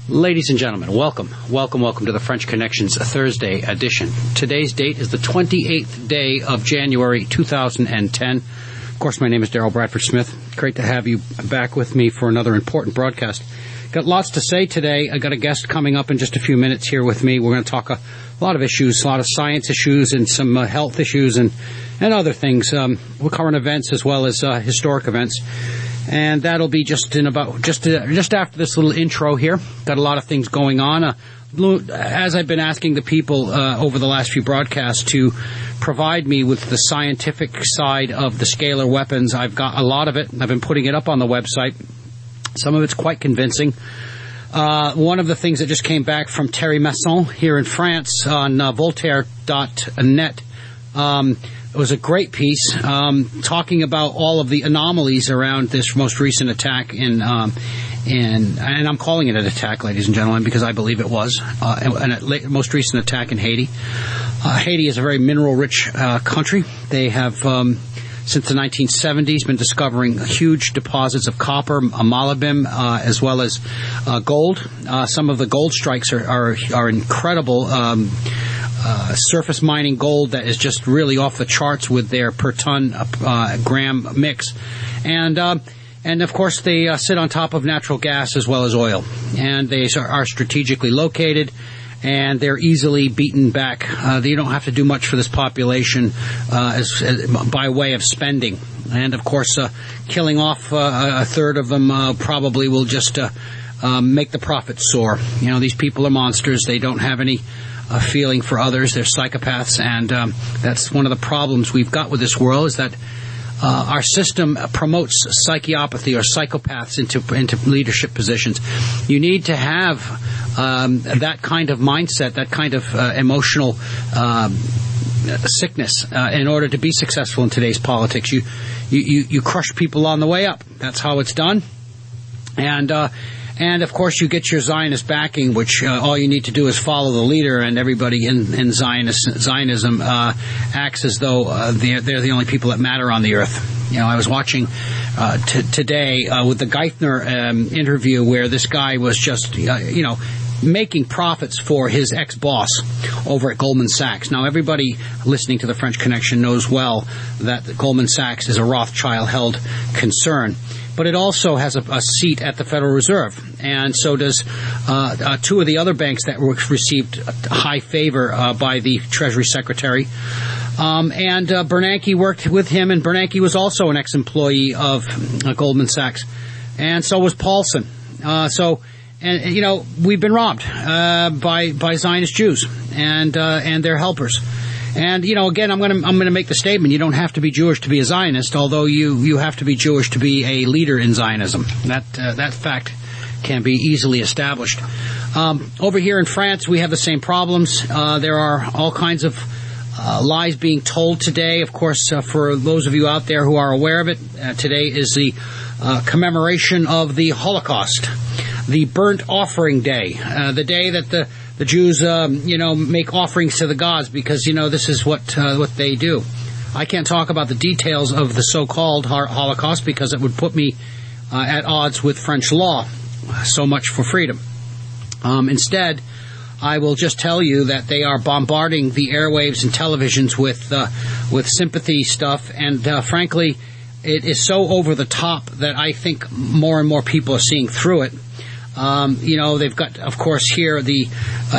Ladies and gentlemen, welcome to the French Connections Thursday edition. Today's date is the 28th day of January 2010. Of course, my name is Daryl Bradford Smith. Great to have you back with me for another important broadcast. Got lots to say today. I got a guest coming up in just a few minutes here with me. We're going to talk a lot of issues, a lot of science issues and some health issues and other things, current events as well as historic events. And that'll be just after this little intro here. Got a lot of things going on. As I've been asking the people over the last few broadcasts to provide me with the scientific side of the scalar weapons, I've got a lot of it. I've been putting it up on the website. Some of it's quite convincing. One of the things that just came back from Thierry Masson here in France on Voltaire.net. It was a great piece talking about all of the anomalies around this most recent attack and I'm calling it an attack, ladies and gentlemen, because I believe it was a most recent attack in Haiti. Haiti is a very mineral-rich country. They have, since the 1970s, been discovering huge deposits of copper, molybdenum, as well as gold. Some of the gold strikes are incredible. Surface mining gold that is just really off the charts with their per ton gram mix, and of course they sit on top of natural gas as well as oil, and they are strategically located, and they're easily beaten back. They don't have to do much for this population by way of spending, and of course killing off a third of them probably will just make the profits soar. You know, these people are monsters. They don't have any feeling for others. They're psychopaths, and that's one of the problems we've got with this world, is that our system promotes psychopathy or psychopaths into leadership positions. You need to have that kind of mindset, that kind of emotional sickness in order to be successful in today's politics. You crush people on the way up. That's how it's done. And, of course, you get your Zionist backing, which all you need to do is follow the leader, and everybody in Zionism acts as though they're the only people that matter on the earth. You know, I was watching today with the Geithner interview where this guy was just, making profits for his ex-boss over at Goldman Sachs. Now, everybody listening to the French Connection knows well that Goldman Sachs is a Rothschild-held concern. But it also has a seat at the Federal Reserve, and so does two of the other banks that received high favor by the Treasury Secretary. And Bernanke worked with him, and Bernanke was also an ex-employee of Goldman Sachs, and so was Paulson. We've been robbed by Zionist Jews and their helpers. And, again, I'm going to make the statement, you don't have to be Jewish to be a Zionist, although you have to be Jewish to be a leader in Zionism. That fact can be easily established. Over here in France, we have the same problems. There are all kinds of lies being told today. Of course, for those of you out there who are aware of it, today is the commemoration of the Holocaust, the Burnt Offering Day, the day that the Jews, make offerings to the gods because, this is what they do. I can't talk about the details of the so-called Holocaust because it would put me at odds with French law. So much for freedom. Instead, I will just tell you that they are bombarding the airwaves and televisions with sympathy stuff, and frankly, it is so over the top that I think more and more people are seeing through it. They've got, of course, here the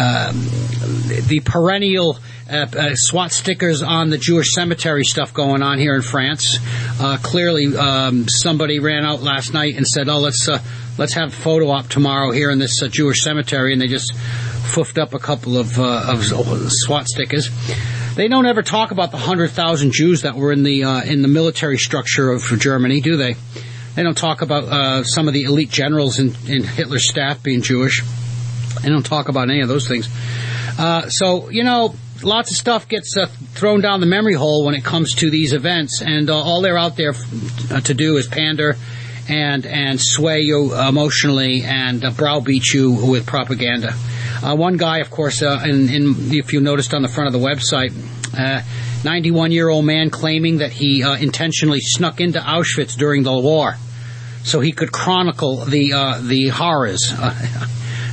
perennial SWAT stickers on the Jewish cemetery stuff going on here in France. Clearly, somebody ran out last night and said, let's have a photo op tomorrow here in this Jewish cemetery, and they just foofed up a couple of SWAT stickers. They don't ever talk about the 100,000 Jews that were in the military structure of Germany, do they? They don't talk about some of the elite generals in Hitler's staff being Jewish. They don't talk about any of those things. Lots of stuff gets thrown down the memory hole when it comes to these events, and all they're out there to do is pander and sway you emotionally and browbeat you with propaganda. One guy, of course, if you noticed on the front of the website, 91-year-old man claiming that he intentionally snuck into Auschwitz during the war so he could chronicle the horrors.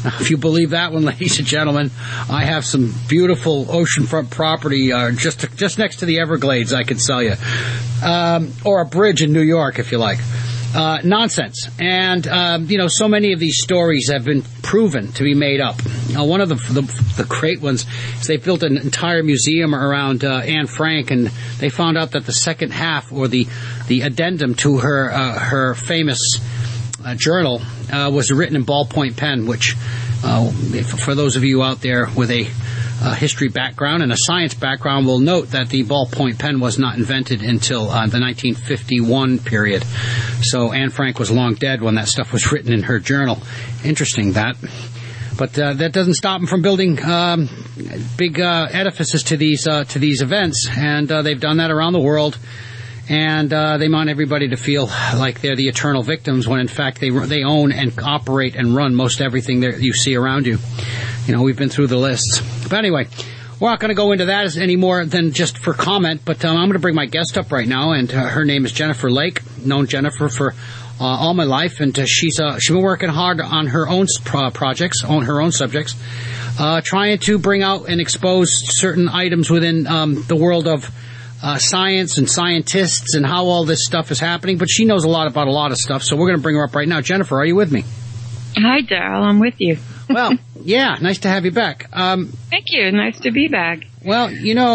If you believe that one, ladies and gentlemen, I have some beautiful oceanfront property just next to the Everglades I can sell you. Or a bridge in New York, if you like. Nonsense. And, so many of these stories have been proven to be made up. One of the great ones is they built an entire museum around Anne Frank, and they found out that the second half, or the addendum to her famous journal, was written in ballpoint pen, which, for those of you out there with a history background and a science background, will note that the ballpoint pen was not invented until the 1951 period. So Anne Frank was long dead when that stuff was written in her journal. Interesting, that. But that doesn't stop them from building big edifices to these events, and they've done that around the world. And they want everybody to feel like they're the eternal victims, when in fact they own and operate and run most everything that you see around you. We've been through the lists. But anyway, we're not going to go into that any more than just for comment, but I'm going to bring my guest up right now, and her name is Jennifer Lake. Known Jennifer for all my life, and she's been working hard on her own projects, on her own subjects, trying to bring out and expose certain items within the world of science and scientists and how all this stuff is happening. But she knows a lot about a lot of stuff, so we're going to bring her up right now. Jennifer, are you with me? Hi, Daryl. I'm with you. Well, yeah, nice to have you back. Thank you. Nice to be back. Well,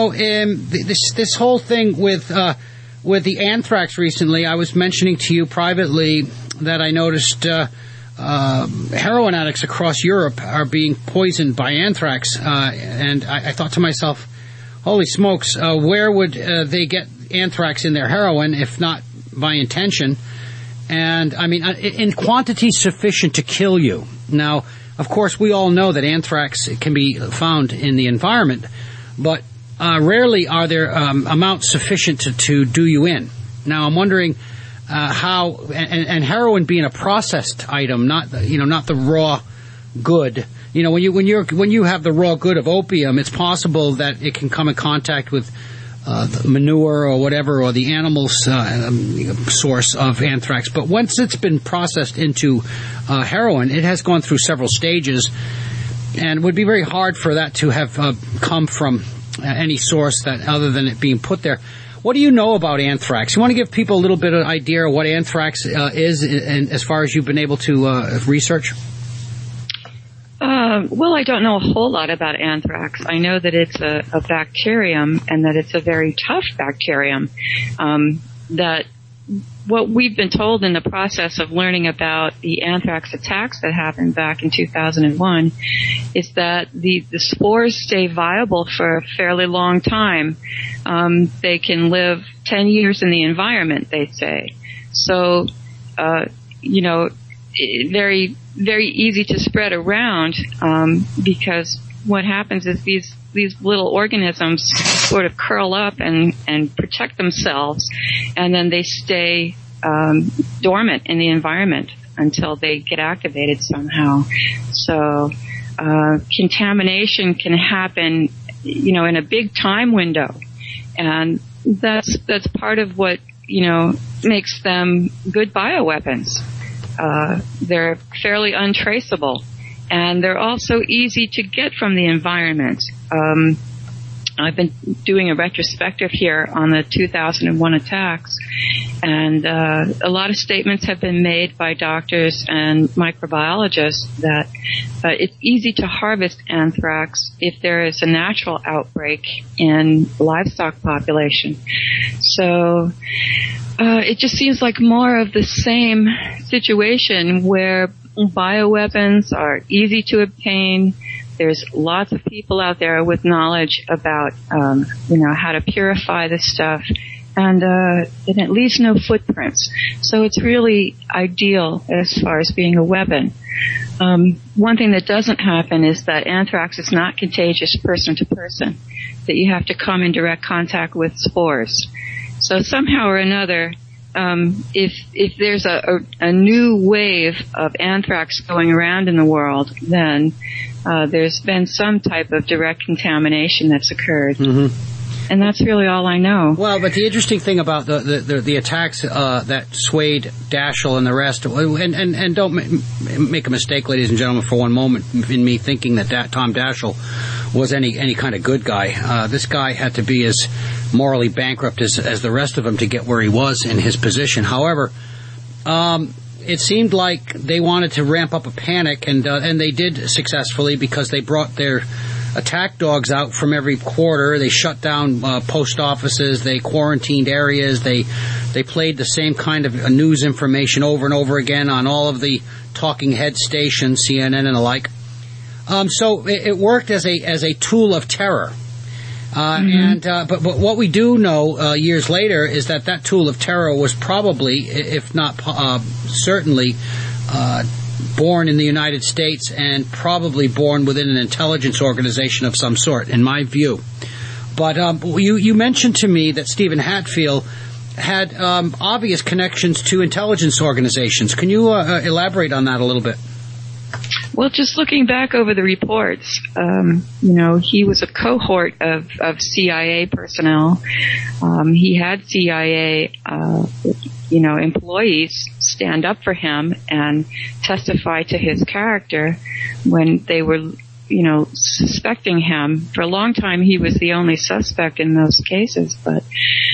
this whole thing with the anthrax recently, I was mentioning to you privately that I noticed heroin addicts across Europe are being poisoned by anthrax, and I thought to myself, holy smokes, where would they get anthrax in their heroin if not by intention? And, I mean, in quantity sufficient to kill you. Now, of course, we all know that anthrax can be found in the environment, but rarely are there amounts sufficient to do you in. Now, I'm wondering how, and heroin being a processed item, not the raw good. When you have the raw good of opium, it's possible that it can come in contact with the manure or whatever, or the animal's source of anthrax. But once it's been processed into heroin, it has gone through several stages, and it would be very hard for that to have come from any source that other than it being put there. What do you know about anthrax? You want to give people a little bit of idea of what anthrax is, and as far as you've been able to research? Well, I don't know a whole lot about anthrax. I know that it's a bacterium, and that it's a very tough bacterium. That what we've been told in the process of learning about the anthrax attacks that happened back in 2001 is that the spores stay viable for a fairly long time. They can live 10 years in the environment, they say. So, very, very easy to spread around, because what happens is these little organisms sort of curl up and protect themselves, and then they stay dormant in the environment until they get activated somehow. So contamination can happen, in a big time window, and that's part of what makes them good bioweapons. They're fairly untraceable, and they're also easy to get from the environment. I've been doing a retrospective here on the 2001 attacks, and a lot of statements have been made by doctors and microbiologists that it's easy to harvest anthrax if there is a natural outbreak in livestock population. So it just seems like more of the same situation where bioweapons are easy to obtain. There's lots of people out there with knowledge about, how to purify this stuff, and it leaves no footprints. So it's really ideal as far as being a weapon. One thing that doesn't happen is that anthrax is not contagious person to person, that you have to come in direct contact with spores. So somehow or another, if there's a new wave of anthrax going around in the world, then there's been some type of direct contamination that's occurred. Mm-hmm. And that's really all I know. Well, but the interesting thing about the attacks that swayed Daschle and the rest, and don't make a mistake, ladies and gentlemen, for one moment in me thinking that Tom Daschle was any kind of good guy. This guy had to be as morally bankrupt as the rest of them to get where he was in his position. However, it seemed like they wanted to ramp up a panic, and they did successfully, because they brought their attack dogs out from every quarter. They shut down post offices. They quarantined areas. They played the same kind of news information over and over again on all of the talking head stations, CNN and the like. So it worked as a tool of terror. But what we do know years later is that tool of terror was probably, if not certainly, born in the United States, and probably born within an intelligence organization of some sort, in my view. But you mentioned to me that Stephen Hatfield had obvious connections to intelligence organizations. Can you elaborate on that a little bit? Well, just looking back over the reports, he was a cohort of CIA personnel. He had CIA, employees stand up for him and testify to his character when they were, suspecting him. For a long time, he was the only suspect in those cases, but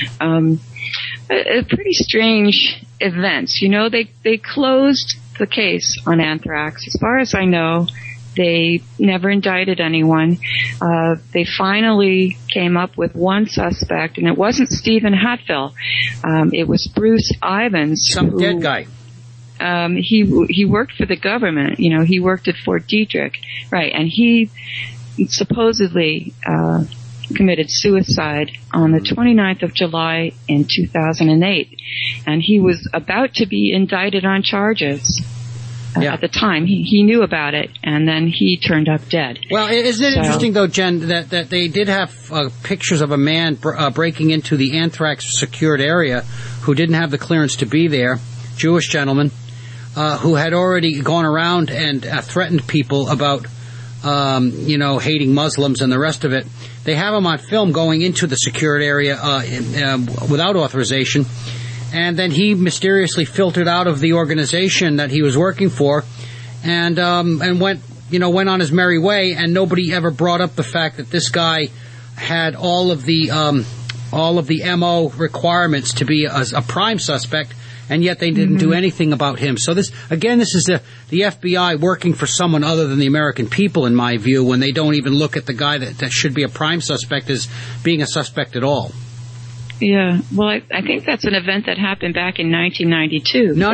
a pretty strange events. They closed the case on anthrax. As far as I know, they never indicted anyone. They finally came up with one suspect, and it wasn't Stephen Hatfield. It was Bruce Ivins. Some dead guy. He worked for the government. He worked at Fort Detrick. Right, and he supposedly committed suicide on the 29th of July in 2008. And he was about to be indicted on charges. At the time, he knew about it, and then he turned up dead. Well, isn't it interesting, though, Jen, that they did have pictures of a man breaking into the anthrax-secured area who didn't have the clearance to be there, Jewish gentleman, who had already gone around and threatened people about, hating Muslims and the rest of it. They have him on film going into the secured area without authorization. And then he mysteriously filtered out of the organization that he was working for, and went on his merry way. And nobody ever brought up the fact that this guy had all of the MO requirements to be a prime suspect, and yet they didn't do anything about him. So this is the FBI working for someone other than the American people, in my view, when they don't even look at the guy that should be a prime suspect as being a suspect at all. Yeah, well, I think that's an event that happened back in 1992. No.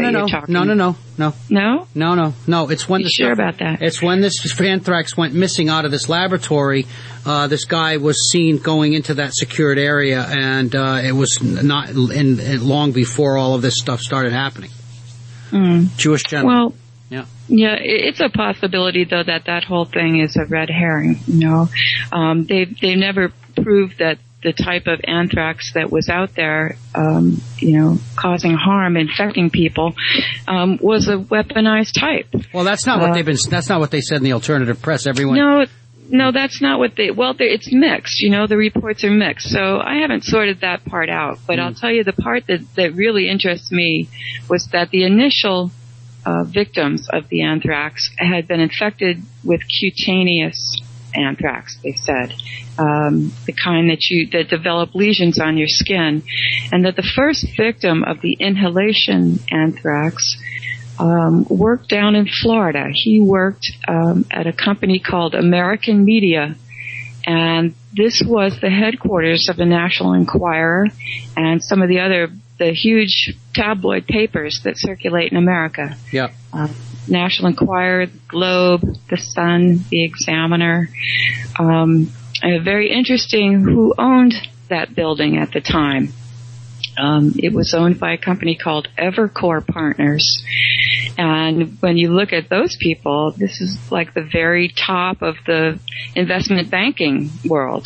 It's when sure about that? It's when this anthrax went missing out of this laboratory. This guy was seen going into that secured area, and it was not long before all of this stuff started happening. Jewish gentleman. Well, yeah, it's a possibility though that whole thing is a red herring. They've never proved that the type of anthrax that was out there, causing harm, infecting people, was a weaponized type. Well, that's not that's not what they said in the alternative press. Everyone. No, that's not what it's mixed. The reports are mixed. So I haven't sorted that part out, but I'll tell you the part that really interests me was that the initial victims of the anthrax had been infected with cutaneous anthrax, they said, the kind that develop lesions on your skin, and that the first victim of the inhalation anthrax worked down in Florida. He worked at a company called American Media, and this was the headquarters of the National Enquirer and some of the huge tabloid papers that circulate in America. Yeah. National Enquirer, Globe, The Sun, The Examiner. Very interesting who owned that building at the time. It was owned by a company called Evercore Partners. And when you look at those people, this is like the very top of the investment banking world.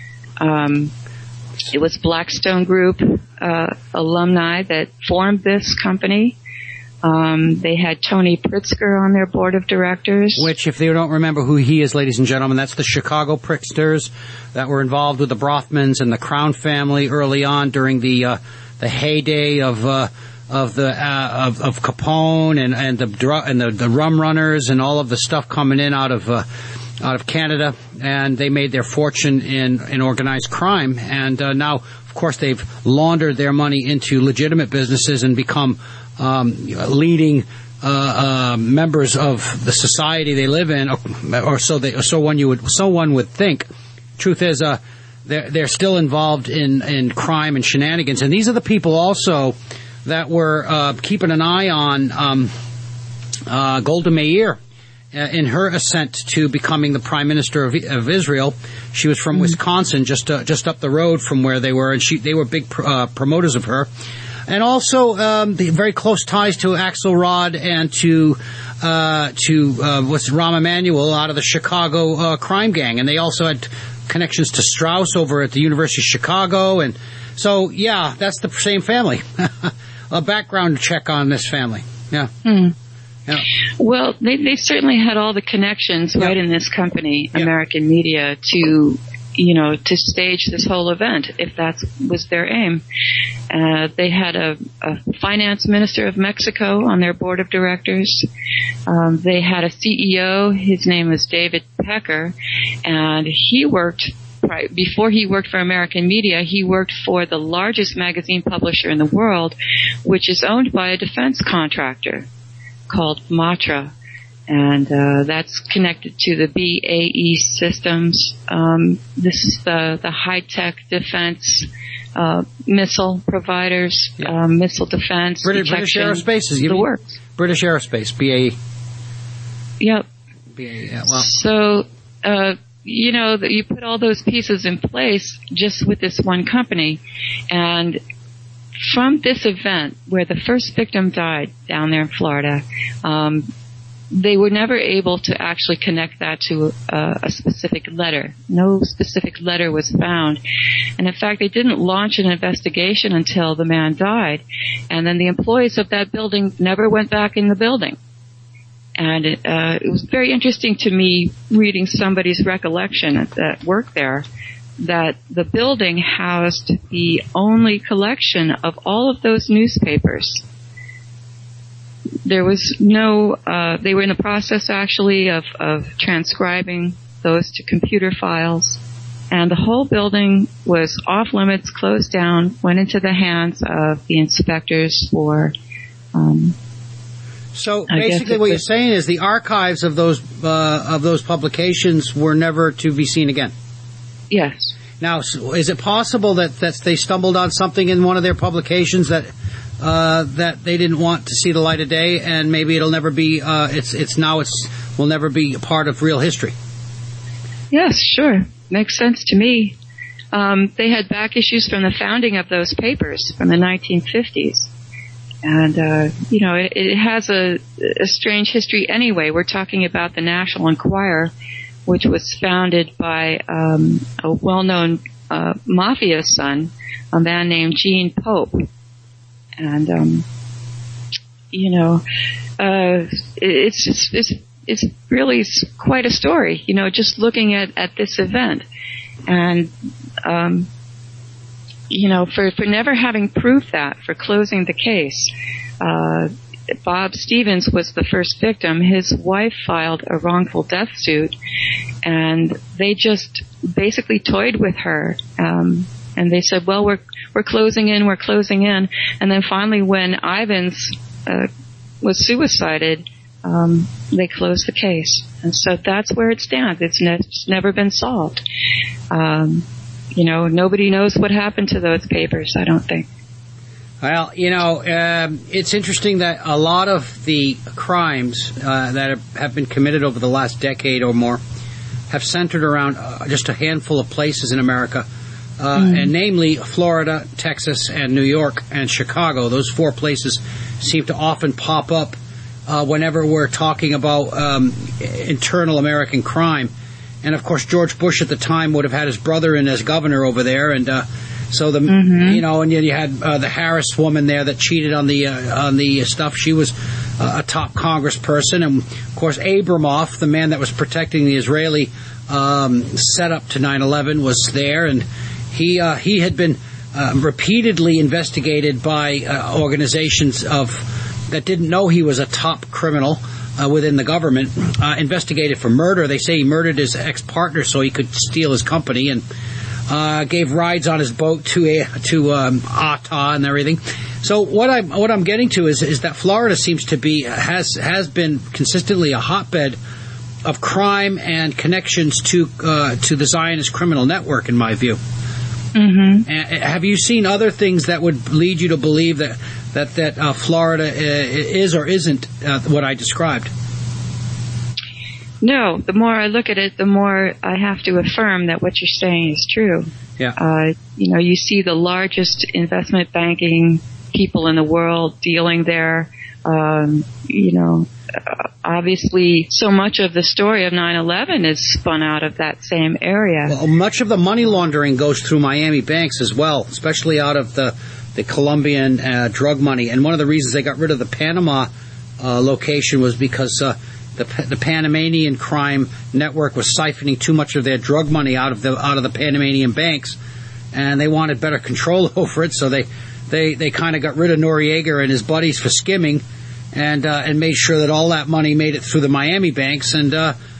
It was Blackstone Group alumni that formed this company. They had Tony Pritzker on their board of directors. Which, if you don't remember who he is, ladies and gentlemen, that's the Chicago Pritzkers that were involved with the Brothmans and the Crown family early on during the heyday of Capone and the rum runners and all of the stuff coming in out of Canada, and they made their fortune in organized crime. And now, of course, they've laundered their money into legitimate businesses and become leading members of the society they live in, or so one would think. Truth is, they're still involved in crime and shenanigans, and these are the people also that were keeping an eye on Golda Meir in her ascent to becoming the Prime Minister of Israel. She was from Wisconsin, just up the road from where they were, and they were big promoters of her. And also the very close ties to Axelrod and to Rahm Emanuel out of the Chicago crime gang, and they also had connections to Strauss over at the University of Chicago, and so yeah, that's the same family. A background check on this family. Yeah. Mm. Yeah. Well, they certainly had all the connections right in this company, American Media, to stage this whole event, if that was their aim. They had a finance minister of Mexico on their board of directors. They had a CEO. His name was David Pecker, and he worked before he worked for American Media. He worked for the largest magazine publisher in the world, which is owned by a defense contractor called Matra, and that's connected to the BAE Systems. This is the high-tech defense missile providers, missile defense, British Aerospace is the works. British Aerospace, BAE. Yep. BAE. Yeah, well. So you put all those pieces in place just with this one company, and from this event where the first victim died down there in Florida, they were never able to actually connect that to a specific letter. No specific letter was found. And in fact, they didn't launch an investigation until the man died. And then the employees of that building never went back in the building. And it was very interesting to me reading somebody's recollection that worked there, that the building housed the only collection of all of those newspapers. There was no, they were in the process actually of transcribing those to computer files, and the whole building was off limits, closed down, went into the hands of the inspectors for, so basically what you're saying is the archives of those publications were never to be seen again? Yes. Now, is it possible that they stumbled on something in one of their publications that they didn't want to see the light of day, and maybe it'll never be will never be a part of real history? Yes, sure. Makes sense to me. They had back issues from the founding of those papers from the 1950s. And, it has a strange history anyway. We're talking about the National Enquirer, which was founded by a well-known mafia son, a man named Gene Pope. And, it's really quite a story, just looking at this event. And, for never having proved that, for closing the case, Bob Stevens was the first victim. His wife filed a wrongful death suit, and they just basically toyed with her. And they said, well, we're closing in. And then finally, when Ivins was suicided, they closed the case. And so that's where it stands. It's never been solved. Nobody knows what happened to those papers, I don't think. Well, it's interesting that a lot of the crimes that have been committed over the last decade or more have centered around just a handful of places in America, and namely Florida, Texas, and New York, and Chicago. Those four places seem to often pop up whenever we're talking about internal American crime. And, of course, George Bush at the time would have had his brother in as governor over there, and So and you had the Harris woman there that cheated on the stuff. She was a top congressperson, and of course Abramoff, the man that was protecting the Israeli setup to 9/11, was there, and he had been repeatedly investigated by organizations that didn't know he was a top criminal within the government, investigated for murder. They say he murdered his ex-partner so he could steal his company, and gave rides on his boat to Atta and everything. So what I'm getting to is that Florida seems to be has been consistently a hotbed of crime and connections to the Zionist criminal network, in my view. Mm-hmm. Have you seen other things that would lead you to believe that Florida is or isn't what I described? No. The more I look at it, the more I have to affirm that what you're saying is true. Yeah. You see the largest investment banking people in the world dealing there. Obviously, so much of the story of 9/11 is spun out of that same area. Well, much of the money laundering goes through Miami banks as well, especially out of the Colombian drug money. And one of the reasons they got rid of the Panama location was because the Panamanian crime network was siphoning too much of their drug money out of the Panamanian banks, and they wanted better control over it. So they kind of got rid of Noriega and his buddies for skimming, and made sure that all that money made it through the Miami banks. And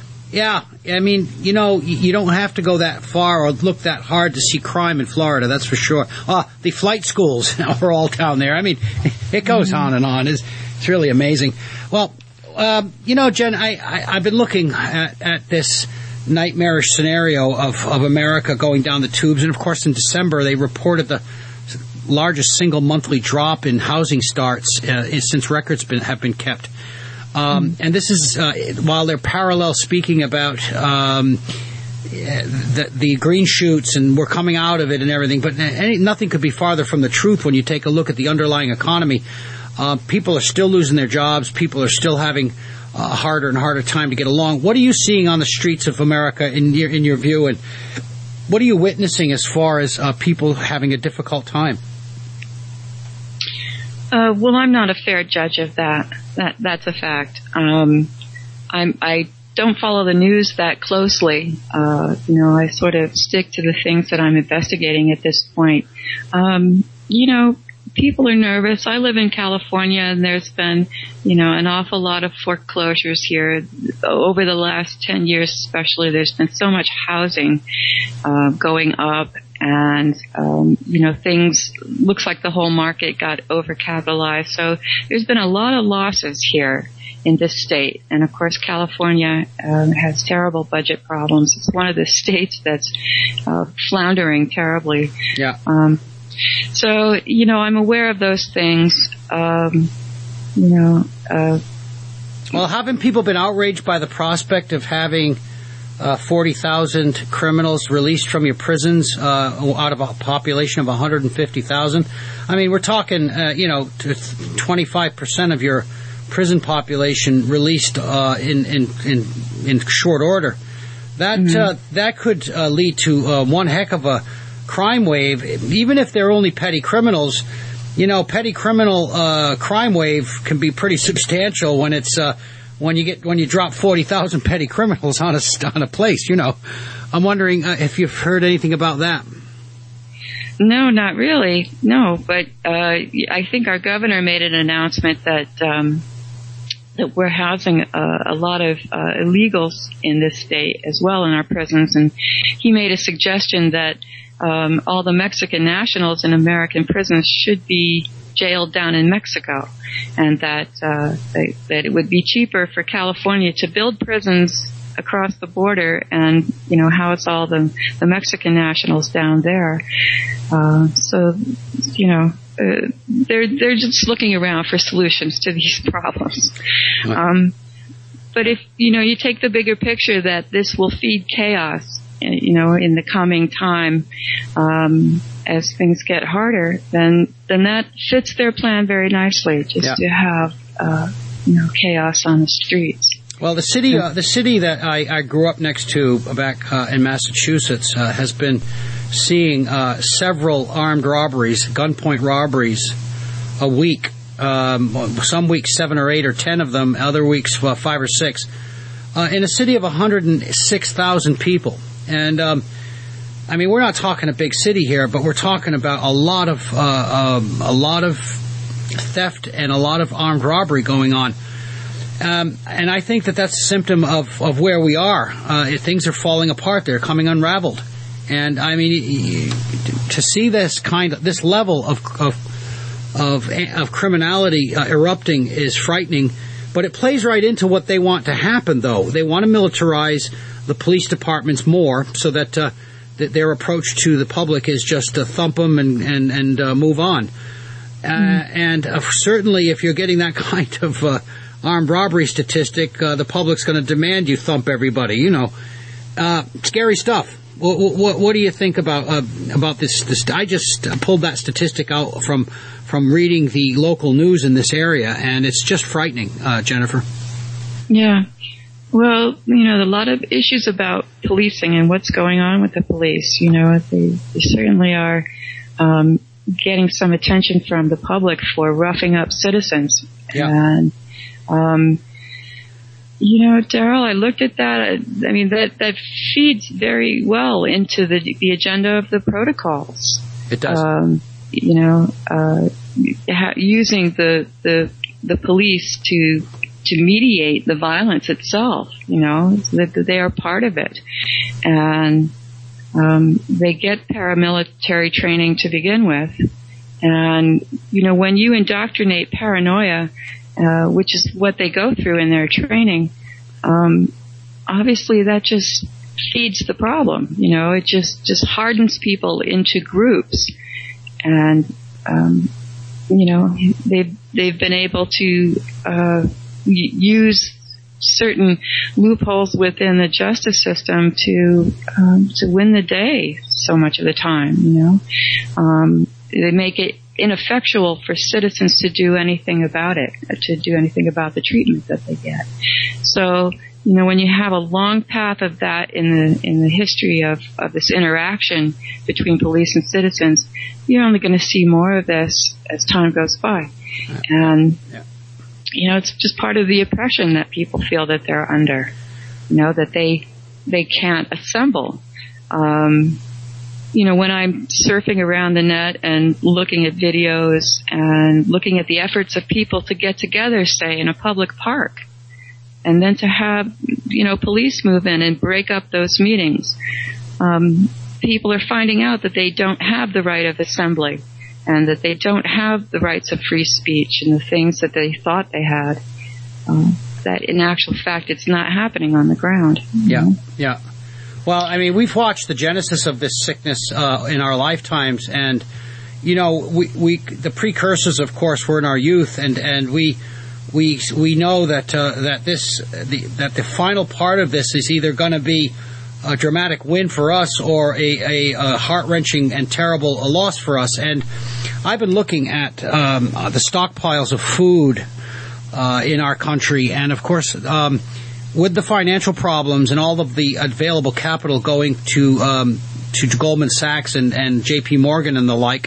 you don't have to go that far or look that hard to see crime in Florida, that's for sure. The flight schools are all down there. I mean, it goes on and on. It's really amazing. Well, Jen, I've been looking at this nightmarish scenario of America going down the tubes, and of course in December they reported the largest single monthly drop in housing starts since records have been kept. And this is while they're parallel speaking about the green shoots and we're coming out of it and everything, but nothing could be farther from the truth when you take a look at the underlying economy. People are still losing their jobs. People are still having a harder and harder time to get along. What are you seeing on the streets of America in your view, and what are you witnessing as far as people having a difficult time? Well, I'm not a fair judge of that. That's a fact. I don't follow the news that closely. I sort of stick to the things that I'm investigating at this point. People are nervous. I live in California, and there's been, an awful lot of foreclosures here over the last 10 years, especially. There's been so much housing going up, and things looks like the whole market got overcapitalized. So there's been a lot of losses here in this state, and of course California has terrible budget problems. It's one of the states that's floundering terribly. Yeah. So, I'm aware of those things. Well, haven't people been outraged by the prospect of having 40,000 criminals released from your prisons out of a population of 150,000? I mean, we're talking, 25% of your prison population released in short order. That could lead to one heck of a crime wave, even if they're only petty criminals. Petty criminal crime wave can be pretty substantial when it's when you drop 40,000 petty criminals on a place. I'm wondering if you've heard anything about that. No, not really. No, but I think our governor made an announcement that we're housing a lot of illegals in this state as well in our prisons, and he made a suggestion that all the Mexican nationals in American prisons should be jailed down in Mexico, and that it would be cheaper for California to build prisons across the border and house all the Mexican nationals down there. They're just looking around for solutions to these problems. But if you take the bigger picture that this will feed chaos, in the coming time, as things get harder, then that fits their plan very nicely, to have, chaos on the streets. Well, the city that I grew up next to back in Massachusetts has been seeing several armed robberies, gunpoint robberies, a week. Some weeks 7 or 8 or 10 of them, other weeks 5 or 6. In a city of 106,000 people, and I mean, we're not talking a big city here, but we're talking about a lot of theft and a lot of armed robbery going on. And I think that that's a symptom of where we are. Things are falling apart; they're coming unraveled. And I mean, to see this level of criminality erupting is frightening. But it plays right into what they want to happen, though. They want to militarize the police departments more, so that their approach to the public is just to thump them and move on. And certainly, if you're getting that kind of armed robbery statistic, the public's going to demand you thump everybody. You know, scary stuff. What do you think about this? I just pulled that statistic out from reading the local news in this area, and it's just frightening, Jennifer. Yeah. Well, you know, a lot of issues about policing and what's going on with the police. You know, they certainly are getting some attention from the public for roughing up citizens. Yeah. And, you know, Daryl, I looked at that. I mean, that feeds very well into the agenda of the protocols. It does. You know, using the police to mediate the violence itself, you know, that they are part of it. And they get paramilitary training to begin with. And, you know, when you indoctrinate paranoia, which is what they go through in their training, obviously that just feeds the problem. You know, it just hardens people into groups. And, you know, they've been able to use certain loopholes within the justice system to win the day so much of the time, you know. They make it ineffectual for citizens to do anything about it, to do anything about the treatment that they get. So, you know, when you have a long path of that in the history of this interaction between police and citizens, you're only going to see more of this as time goes by. And, you know, it's just part of the oppression that people feel that they're under, you know, that they can't assemble. You know, when I'm surfing around the net and looking at videos and looking at the efforts of people to get together, say, in a public park, and then to have, you know, police move in and break up those meetings, people are finding out that they don't have the right of assembly and that they don't have the rights of free speech and the things that they thought they had, that in actual fact it's not happening on the ground. Yeah. Well, I mean, we've watched the genesis of this sickness in our lifetimes, and, you know, we the precursors, of course, were in our youth, and we know that the final part of this is either going to be a dramatic win for us or a heart-wrenching and terrible loss for us. And I've been looking at the stockpiles of food in our country, and of course, with the financial problems and all of the available capital going to Goldman Sachs and J.P. Morgan and the like,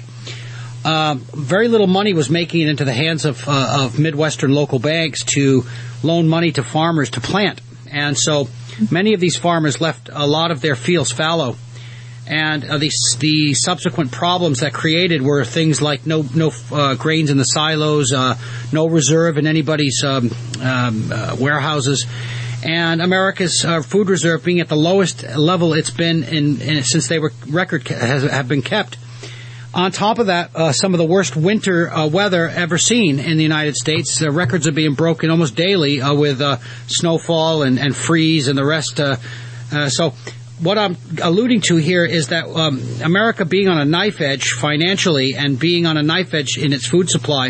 very little money was making it into the hands of Midwestern local banks to loan money to farmers to plant. And so many of these farmers left a lot of their fields fallow. And the subsequent problems that created were things like no grains in the silos, no reserve in anybody's warehouses, and America's food reserve being at the lowest level it's been since they were have been kept. On top of that, some of the worst winter weather ever seen in the United States. Records are being broken almost daily with snowfall and freeze and the rest. So what I'm alluding to here is that America being on a knife edge financially and being on a knife edge in its food supply,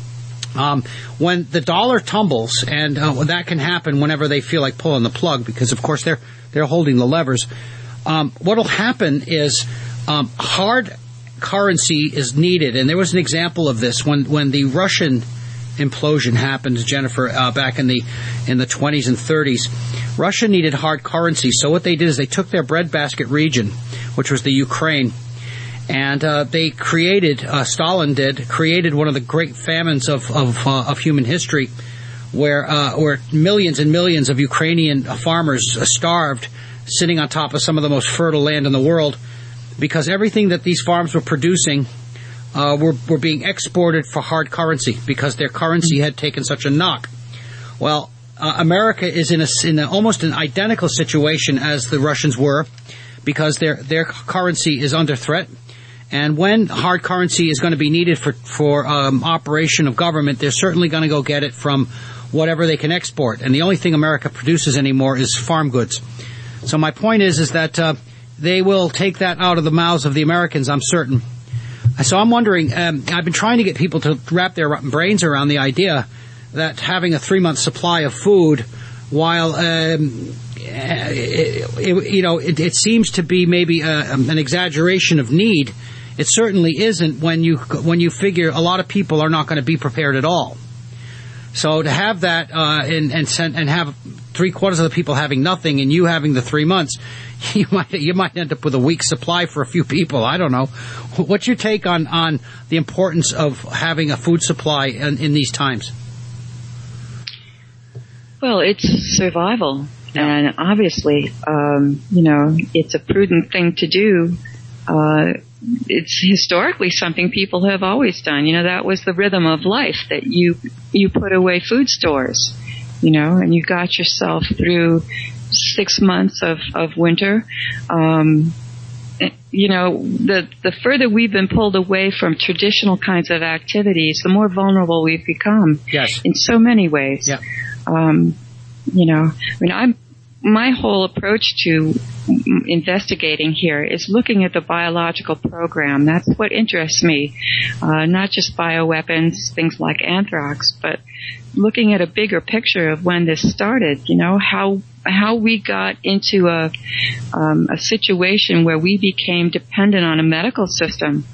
when the dollar tumbles, and that can happen whenever they feel like pulling the plug, because of course they're holding the levers. What'll happen is hard currency is needed, and there was an example of this when the Russian implosion happened, Jennifer, back in the 20s and 30s. Russia needed hard currency, so what they did is they took their breadbasket region, which was the Ukraine, and they created, Stalin created one of the great famines of human history, where millions and millions of Ukrainian farmers starved, sitting on top of some of the most fertile land in the world, because everything that these farms were producing were being exported for hard currency, because their currency had taken such a knock. Well, America is in almost an identical situation as the Russians were, because their currency is under threat. And when hard currency is going to be needed for operation of government, they're certainly going to go get it from whatever they can export. And the only thing America produces anymore is farm goods. So my point is that they will take that out of the mouths of the Americans, I'm certain. So I'm wondering, I've been trying to get people to wrap their brains around the idea that having a 3-month supply of food, while it seems to be maybe an exaggeration of need, it certainly isn't when you figure a lot of people are not going to be prepared at all. So to have that and have 3/4 of the people having nothing and you having the 3 months, you might end up with a week's supply for a few people. I don't know. What's your take on the importance of having a food supply in these times? Well, it's survival, and obviously, it's a prudent thing to do. It's historically something people have always done. That was the rhythm of life, that you put away food stores, and you got yourself through 6 months of winter. The further we've been pulled away from traditional kinds of activities, the more vulnerable we've become. Yes. In so many ways. Yeah. My whole approach to investigating here is looking at the biological program. That's what interests me. Not just bioweapons, things like anthrax, but looking at a bigger picture of when this started, how we got into a situation where we became dependent on a medical system.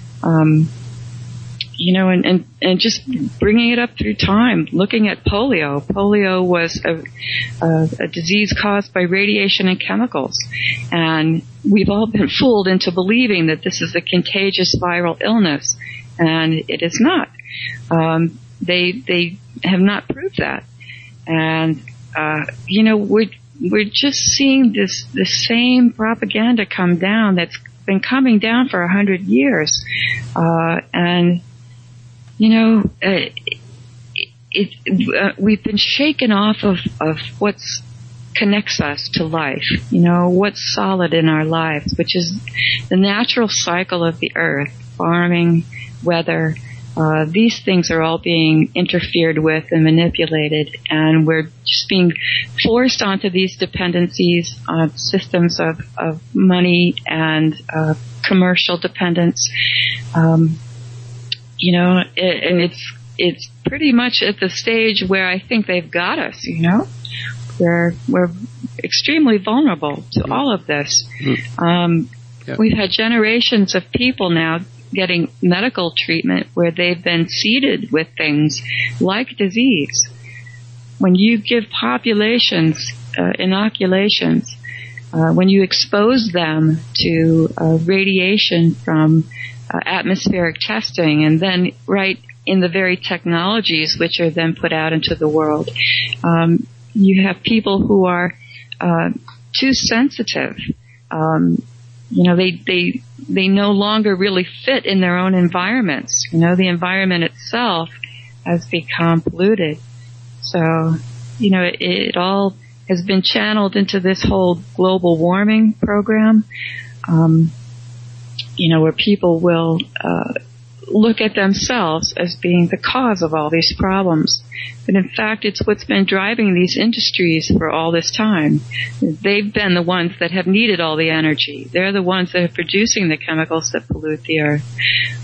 And just bringing it up through time, looking at polio. Polio was a disease caused by radiation and chemicals. And we've all been fooled into believing that this is a contagious viral illness. And it is not. They have not proved that. And, we're just seeing the same propaganda come down that's been coming down for 100 years. We've been shaken off of what connects us to life, what's solid in our lives, which is the natural cycle of the earth, farming, weather. These things are all being interfered with and manipulated, and we're just being forced onto these dependencies on systems of money and commercial dependence. And it's pretty much at the stage where I think they've got us, We're extremely vulnerable to all of this. We've had generations of people now getting medical treatment where they've been seeded with things like disease. When you give populations inoculations, when you expose them to radiation from atmospheric testing, and then right in the very technologies which are then put out into the world, you have people who are too sensitive. They no longer really fit in their own environments. The environment itself has become polluted. So, it all has been channeled into this whole global warming program. Where people will look at themselves as being the cause of all these problems. But in fact, it's what's been driving these industries for all this time. They've been the ones that have needed all the energy. They're the ones that are producing the chemicals that pollute the earth.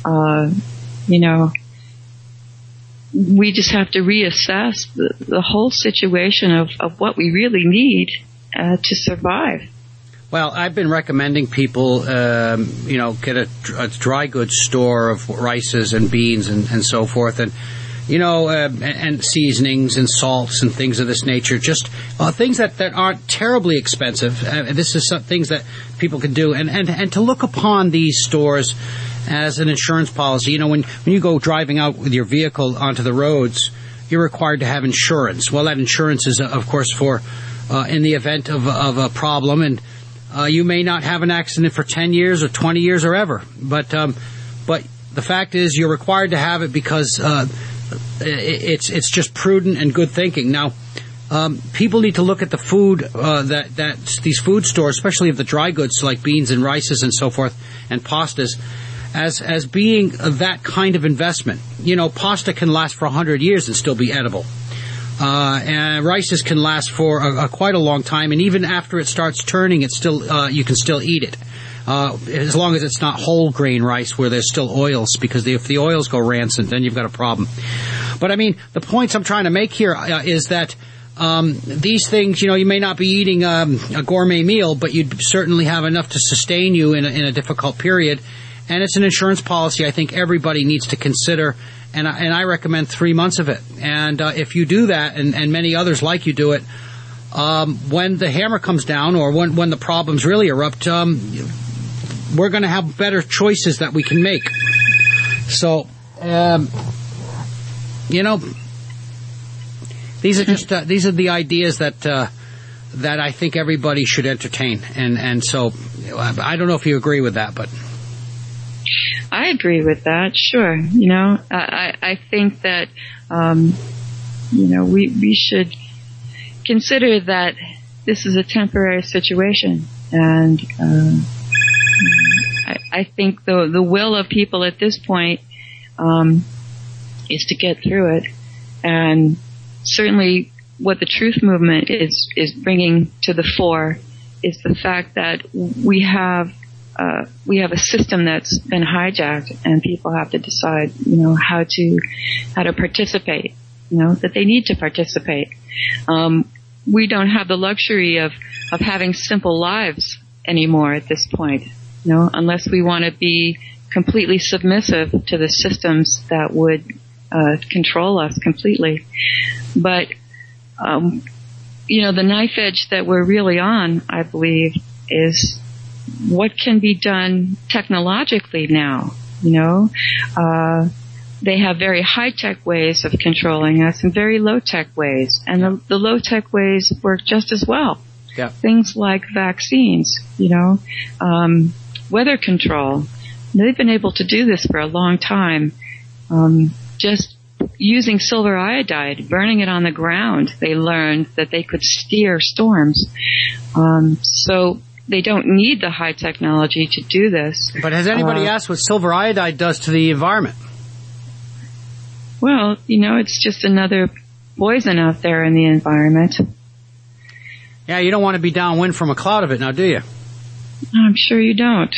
We just have to reassess the whole situation of what we really need to survive. Well, I've been recommending people, get a dry goods store of rices and beans and so forth. And, and seasonings and salts and things of this nature. Just things that aren't terribly expensive. This is some things that people can do. And to look upon these stores as an insurance policy. When you go driving out with your vehicle onto the roads, you're required to have insurance. Well, that insurance is, of course, for in the event of a problem. And you may not have an accident for 10 years or 20 years or ever. But the fact is you're required to have it because it's just prudent and good thinking. Now, people need to look at the food that these food stores, especially of the dry goods like beans and rices and so forth and pastas, as being that kind of investment. Pasta can last for 100 years and still be edible. And rices can last for quite a long time, and even after it starts turning, it's still you can still eat it. As long as it's not whole grain rice where there's still oils, because if the oils go rancid, then you've got a problem. But I mean, the points I'm trying to make here is that these things, you may not be eating a gourmet meal, but you'd certainly have enough to sustain you in a difficult period. And it's an insurance policy I think everybody needs to consider, and I recommend 3 months of it. And if you do that, and many others like you do it, when the hammer comes down or when the problems really erupt, we're going to have better choices that we can make. So, these are the ideas that I think everybody should entertain. And so I don't know if you agree with that, but I agree with that. Sure. I think that, we should consider that this is a temporary situation. And, I think the will of people at this point, is to get through it. And certainly what the truth movement is bringing to the fore is the fact that we have a system that's been hijacked, and people have to decide, how to participate, that they need to participate. We don't have the luxury of having simple lives anymore at this point, unless we want to be completely submissive to the systems that would control us completely. But, the knife edge that we're really on, I believe, is what can be done technologically now. They have very high-tech ways of controlling us and very low-tech ways. And the low-tech ways work just as well. Yeah. Things like vaccines, weather control. They've been able to do this for a long time. Just using silver iodide, burning it on the ground, they learned that they could steer storms. So they don't need the high technology to do this. But has anybody asked what silver iodide does to the environment? Well, it's just another poison out there in the environment. Yeah, you don't want to be downwind from a cloud of it now, do you? I'm sure you don't.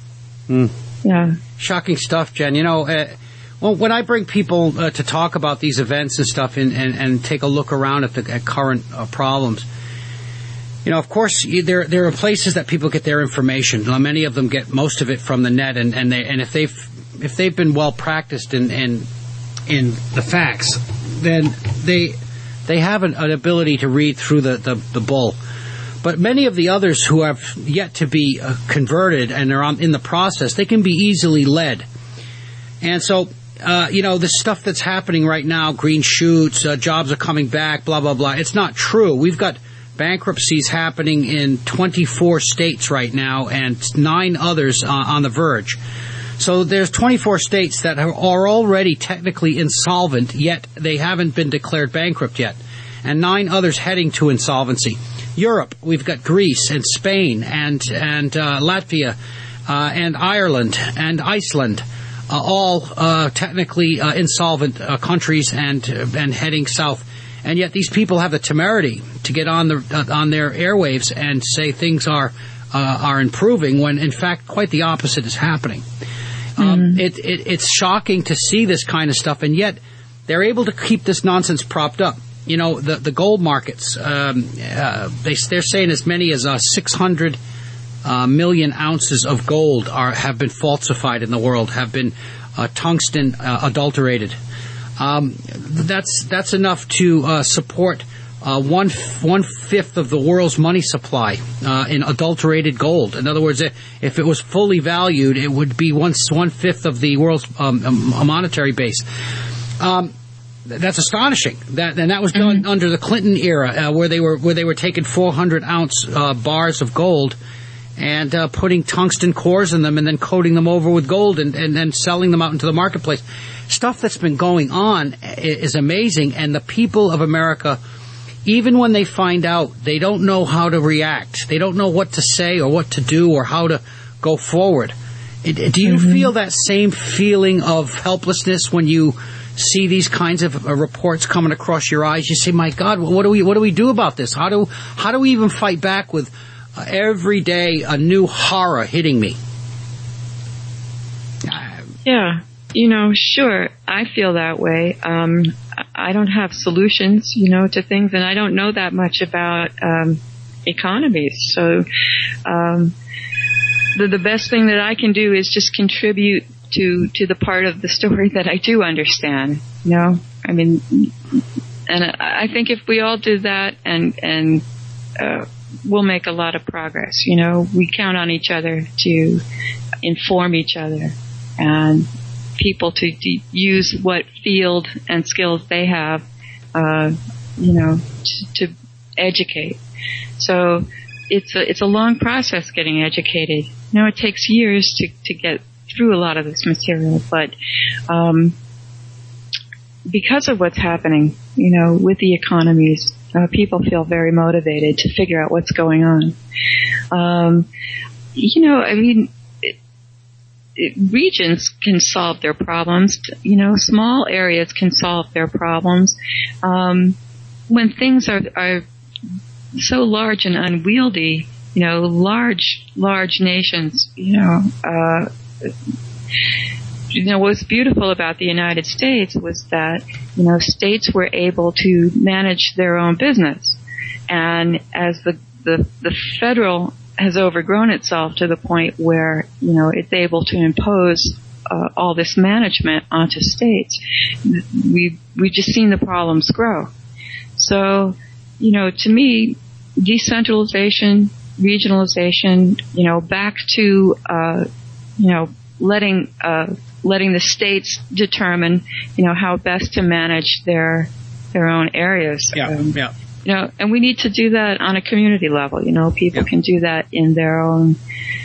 Yeah. Shocking stuff, Jen. Well, when I bring people to talk about these events and stuff and take a look around at current problems, of course, there are places that people get their information. Many of them get most of it from the net, and if they've been well practiced in the facts, then they have an ability to read through the bull. But many of the others who have yet to be converted and are in the process, they can be easily led. And so, the stuff that's happening right now, green shoots, jobs are coming back, blah, blah, blah, it's not true. We've got bankruptcies happening in 24 states right now and 9 others on the verge. So there's 24 states that are already technically insolvent, yet they haven't been declared bankrupt yet, and 9 others heading to insolvency. Europe, we've got Greece and Spain and Latvia and Ireland and Iceland, all technically insolvent countries and heading south. And yet these people have the temerity to get on their airwaves and say things are improving when in fact quite the opposite is happening. It's shocking to see this kind of stuff, and yet they're able to keep this nonsense propped up. The gold markets, they're saying as many as 600 million ounces of gold have been falsified in the world, have been tungsten adulterated. That's enough to support one fifth of the world's money supply in adulterated gold. In other words, if it was fully valued, it would be one fifth of the world's monetary base. That's astonishing. That was done under the Clinton era, where they were taking 400-ounce bars of gold and putting tungsten cores in them and then coating them over with gold and then selling them out into the marketplace. Stuff that's been going on is amazing, and the people of America, even when they find out, they don't know how to react. They don't know what to say or what to do or how to go forward. Do you feel that same feeling of helplessness when you see these kinds of reports coming across your eyes? You say, "My God, what do we do about this? How do we even fight back with every day a new horror hitting me?" Yeah, sure, I feel that way. I don't have solutions, to things, and I don't know that much about economies. So the best thing that I can do is just contribute to the part of the story that I do understand. I mean, and I think if we all do that, and we'll make a lot of progress. We count on each other to inform each other and people to use what field and skills they have, to educate. So it's a long process getting educated. It takes years to get through a lot of this material, but because of what's happening, with the economies, people feel very motivated to figure out what's going on. Regions can solve their problems. Small areas can solve their problems. When things are so large and unwieldy, large nations, what's beautiful about the United States was that, states were able to manage their own business. And as the federal has overgrown itself to the point where, it's able to impose all this management onto states, we've just seen the problems grow. So, to me, decentralization, regionalization, back to, letting the states determine, how best to manage their own areas. And we need to do that on a community level. People can do that in their own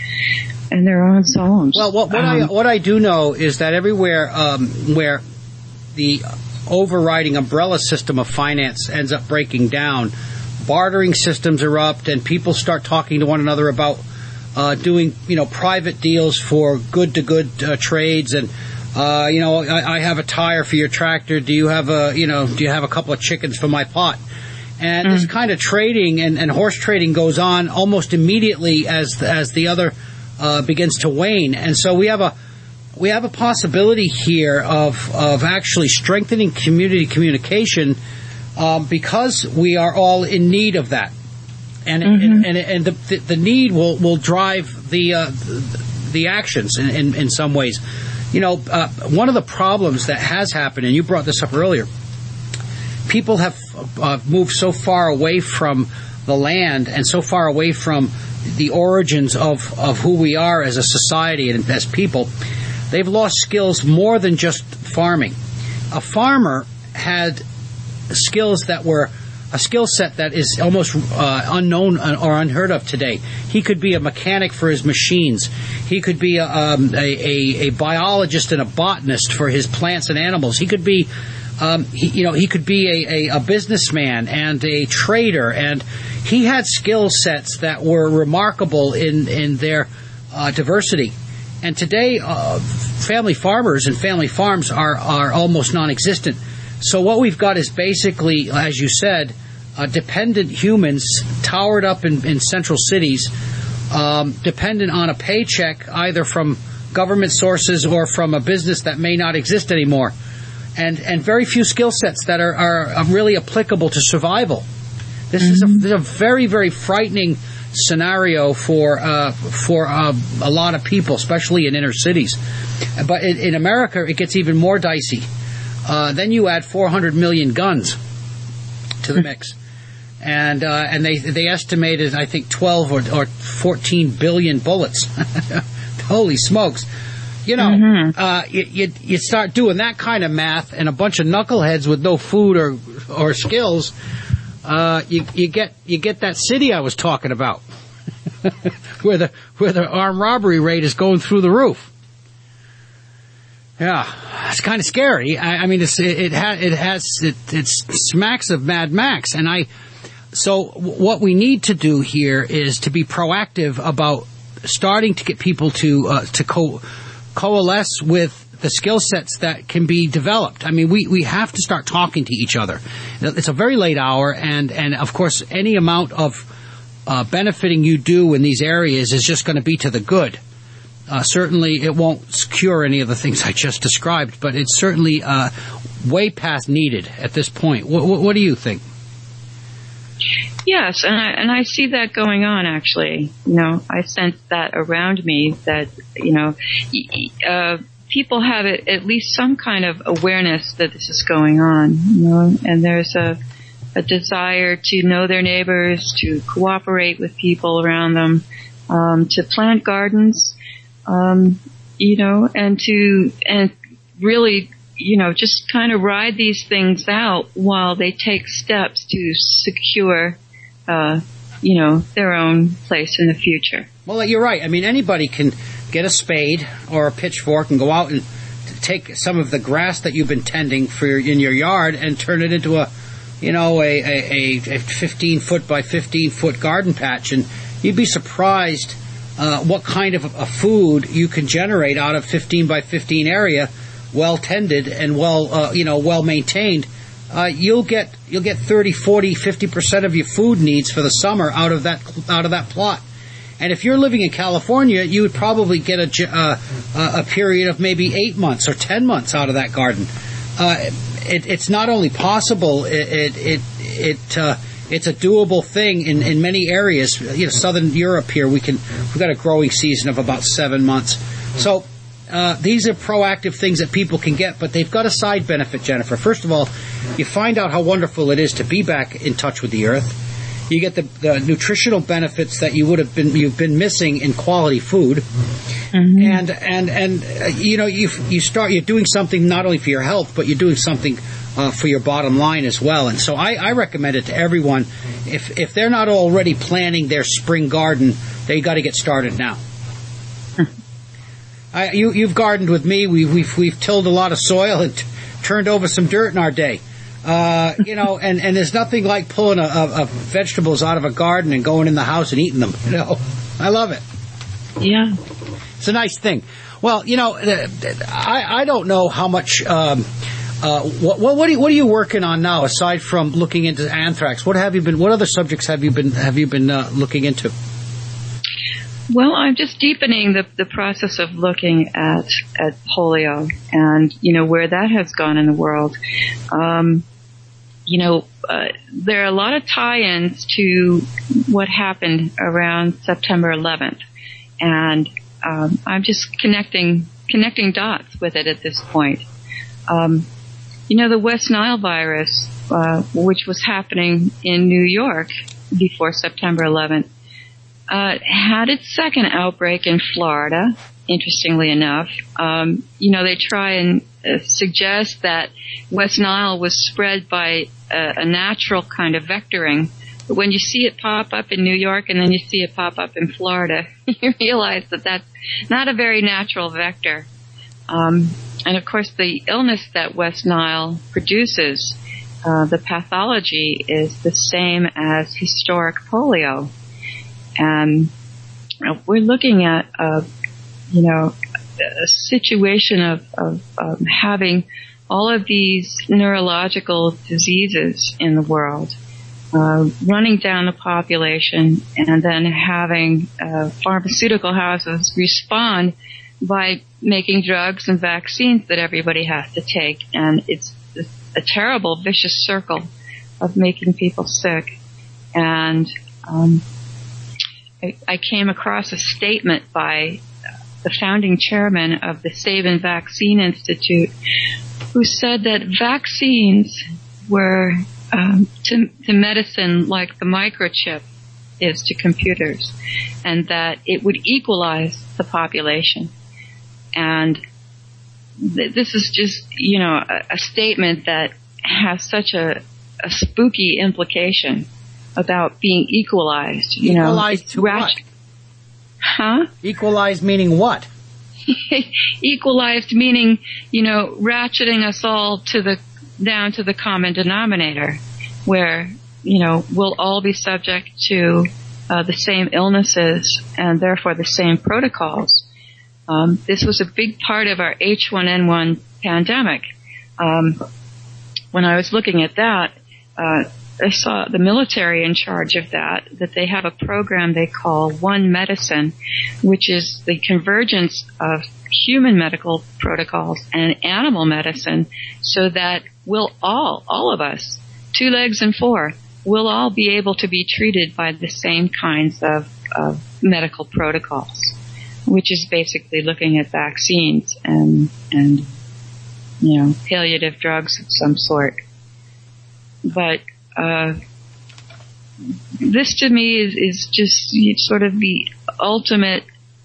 zones. Well, what I do know is that everywhere where the overriding umbrella system of finance ends up breaking down, bartering systems erupt, and people start talking to one another about doing private deals for good to good trades, and I have a tire for your tractor. Do you have a couple of chickens for my pot? And this kind of trading and horse trading goes on almost immediately as the other begins to wane. And so we have a possibility here of actually strengthening community communication because we are all in need of that. And the need will drive the actions in some ways. One of the problems that has happened, and you brought this up earlier, people have moved so far away from the land and so far away from the origins of who we are as a society and as people. They've lost skills more than just farming. A farmer had skills that were a skill set that is almost unknown or unheard of today. He could be a mechanic for his machines. He could be a biologist and a botanist for his plants and animals. He could be he could be a businessman and a trader, and he had skill sets that were remarkable in their diversity. And today, family farmers and family farms are almost non-existent. So what we've got is basically, as you said, dependent humans towered up in central cities, dependent on a paycheck either from government sources or from a business that may not exist anymore. And very few skill sets that are really applicable to survival. This is a very, very frightening scenario for a lot of people, especially in inner cities. But in America, it gets even more dicey. then you add 400 million guns to the mix. And they estimated, I think, 12 or 14 billion bullets. Holy smokes. You know, you start doing that kind of math, and a bunch of knuckleheads with no food or skills, you get that city I was talking about, where the armed robbery rate is going through the roof. Yeah, it's kind of scary. I mean, it smacks of Mad Max, So what we need to do here is to be proactive about starting to get people to coalesce with the skill sets that can be developed. I mean, we have to start talking to each other. It's a very late hour, and of course, any amount of benefiting you do in these areas is just going to be to the good. Certainly, it won't cure any of the things I just described, but it's certainly way past needed at this point. What do you think? Yes, and I see that going on, actually. You know, I sense that around me, that, you know, people have at least some kind of awareness that this is going on, you know, and there's a desire to know their neighbors, to cooperate with people around them, to plant gardens, you know, and really, you know, just kind of ride these things out while they take steps to secure, you know, their own place in the future. Well, you're right. I mean, anybody can get a spade or a pitchfork and go out and take some of the grass that you've been tending in your yard and turn it into a 15-foot by 15-foot garden patch, and you'd be surprised what kind of a food you can generate out of 15 by 15 area, well tended and well maintained. You'll get 30, 40, 50% of your food needs for the summer out of that plot. And if you're living in California, you would probably get a period of maybe 8 months or 10 months out of that garden. It's not only possible; it's a doable thing in many areas. You know, Southern Europe here, we've got a growing season of about 7 months. So these are proactive things that people can get, but they've got a side benefit, Jennifer. First of all, you find out how wonderful it is to be back in touch with the earth. You get the nutritional benefits that you've been missing in quality food, and you know, you're doing something not only for your health, but you're doing something for your bottom line as well. And so I recommend it to everyone. If they're not already planning their spring garden, they got to get started now. You've gardened with me. We've tilled a lot of soil and turned over some dirt in our day. You know, and there's nothing like pulling a vegetables out of a garden and going in the house and eating them. You know, I love it. Yeah, it's a nice thing. Well, you know, I don't know how much. What are you working on now aside from looking into anthrax? What other subjects have you been looking into? Well, I'm just deepening the process of looking at polio and, you know, where that has gone in the world. You know, there are a lot of tie-ins to what happened around September 11th, and I'm just connecting dots with it at this point. You know, the West Nile virus, which was happening in New York before September 11th, had its second outbreak in Florida, interestingly enough. You know, they try and suggest that West Nile was spread by a natural kind of vectoring. But when you see it pop up in New York and then you see it pop up in Florida, you realize that that's not a very natural vector. And of course, the illness that West Nile produces, the pathology is the same as historic polio. And we're looking at, you know, a situation of having all of these neurological diseases in the world, running down the population, and then having pharmaceutical houses respond by making drugs and vaccines that everybody has to take. And it's a terrible, vicious circle of making people sick. And I came across a statement by the founding chairman of the Sabin Vaccine Institute, who said that vaccines were to medicine like the microchip is to computers, and that it would equalize the population. And this is just, a statement that has such a spooky implication about being equalized. Equalized to what? Huh? Equalized meaning what? Equalized meaning, ratcheting us all down to the common denominator, where, we'll all be subject to the same illnesses and therefore the same protocols. This was a big part of our H1N1 pandemic. When I was looking at that, I saw the military in charge of that they have a program they call One Medicine, which is the convergence of human medical protocols and animal medicine, so that we'll all of us, 2 legs and 4, will all be able to be treated by the same kinds of medical protocols, which is basically looking at vaccines and palliative drugs of some sort. But this to me is just sort of the ultimate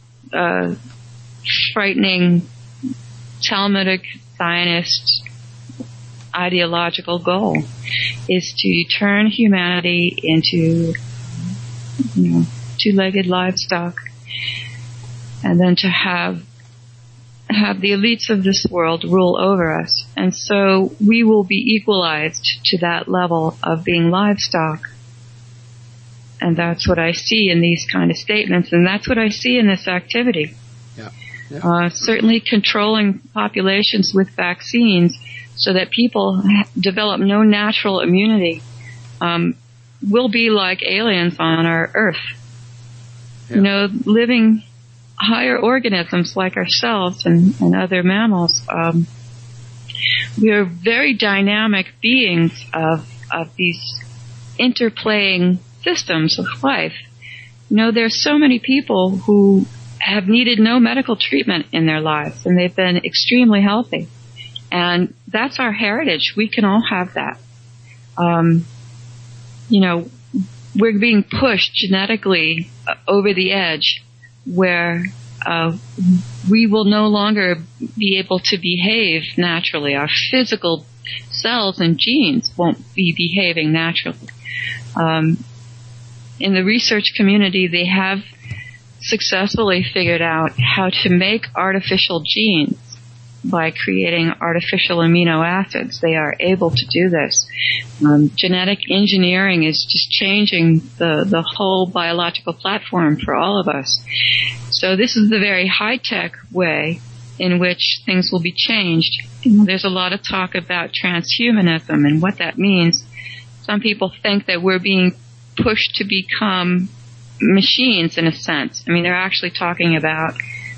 frightening Talmudic Zionist ideological goal, is to turn humanity into 2-legged livestock, and then to have the elites of this world rule over us. And so we will be equalized to that level of being livestock. And that's what I see in these kind of statements, and that's what I see in this activity. Yeah. Certainly controlling populations with vaccines so that people develop no natural immunity will be like aliens on our Earth. Yeah. Living higher organisms like ourselves and other mammals. We are very dynamic beings of these interplaying systems of life. There's so many people who have needed no medical treatment in their lives, and they've been extremely healthy. And that's our heritage. We can all have that. We're being pushed genetically over the edge, where we will no longer be able to behave naturally. Our physical cells and genes won't be behaving naturally. In the research community, they have successfully figured out how to make artificial genes by creating artificial amino acids. They are able to do this. Genetic engineering is just changing the whole biological platform for all of us. So this is the very high-tech way in which things will be changed. There's a lot of talk about transhumanism and what that means. Some people think that we're being pushed to become machines in a sense. I mean, they're actually talking about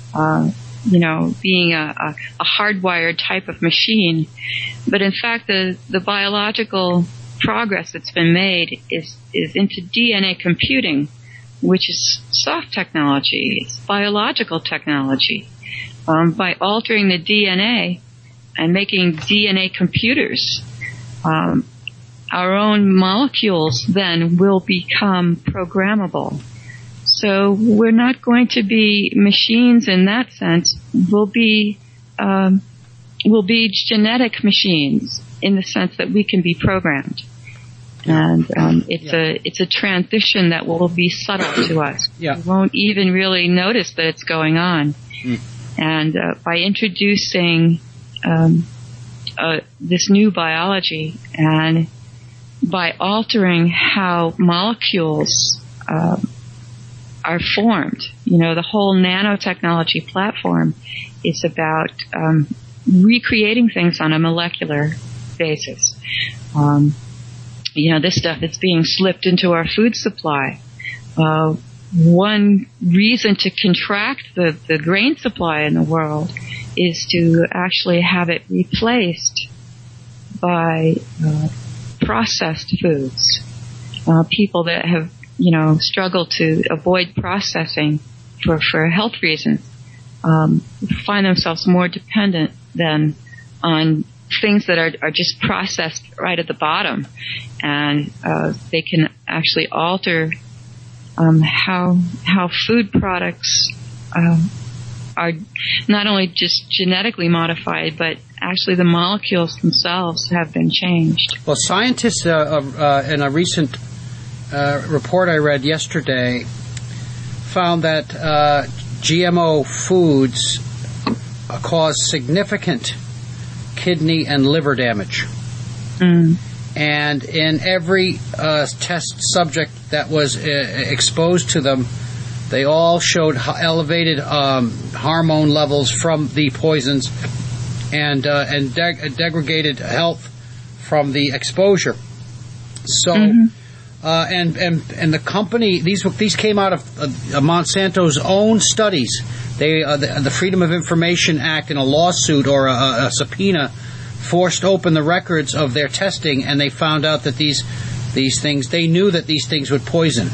being a hardwired type of machine. But in fact, the biological progress that's been made is into DNA computing, which is soft technology. It's biological technology. By altering the DNA and making DNA computers, our own molecules then will become programmable. So we're not going to be machines in that sense. We'll be genetic machines in the sense that we can be programmed. And it's a transition that will be subtle to us. Yeah. We won't even really notice that it's going on. Mm. And by introducing this new biology and by altering how molecules are formed, the whole nanotechnology platform is about recreating things on a molecular basis. This stuff is being slipped into our food supply. One reason to contract the grain supply in the world is to actually have it replaced by processed foods. People that have, struggled to avoid processing for health reasons find themselves more dependent than on things that are just processed right at the bottom, and they can actually alter how food products are not only just genetically modified, but actually the molecules themselves have been changed. Well, scientists in a recent report I read yesterday found that GMO foods cause significant kidney and liver damage. And in every test subject that was exposed to them, they all showed elevated hormone levels from the poisons and degraded health from the exposure. So, and the company, these came out of Monsanto's own studies. They the Freedom of Information Act in a lawsuit or a subpoena forced open the records of their testing, and they found out that these things, they knew that these things would poison.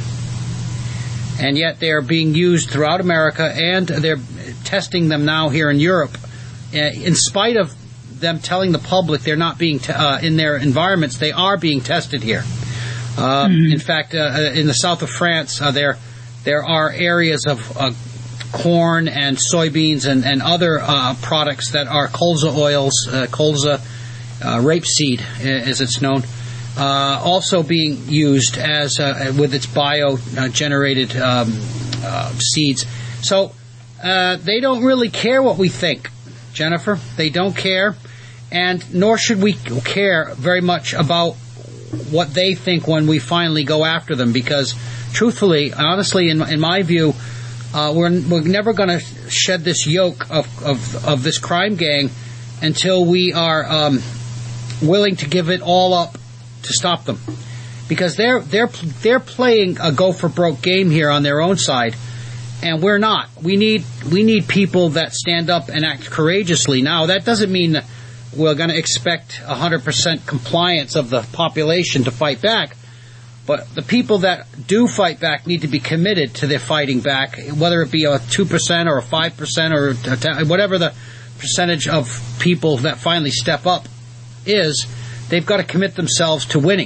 And yet they are being used throughout America, and they're testing them now here in Europe. In spite of them telling the public they're not being in their environments, they are being tested here. In fact, in the south of France, there are areas of corn and soybeans and other products that are colza oils, colza rapeseed, as it's known, also being used as with its bio-generated seeds. So they don't really care what we think, Jennifer. They don't care, and nor should we care very much about what they think when we finally go after them, because truthfully, honestly, in my view, we're never going to shed this yoke of this crime gang until we are willing to give it all up to stop them, because they're playing a go for broke game here on their own side, and we're not. We need people that stand up and act courageously. Now, that doesn't mean that we're going to expect 100% compliance of the population to fight back, but the people that do fight back need to be committed to their fighting back, whether it be a 2% or a 5% or whatever the percentage of people that finally step up is. They've got to commit themselves to winning,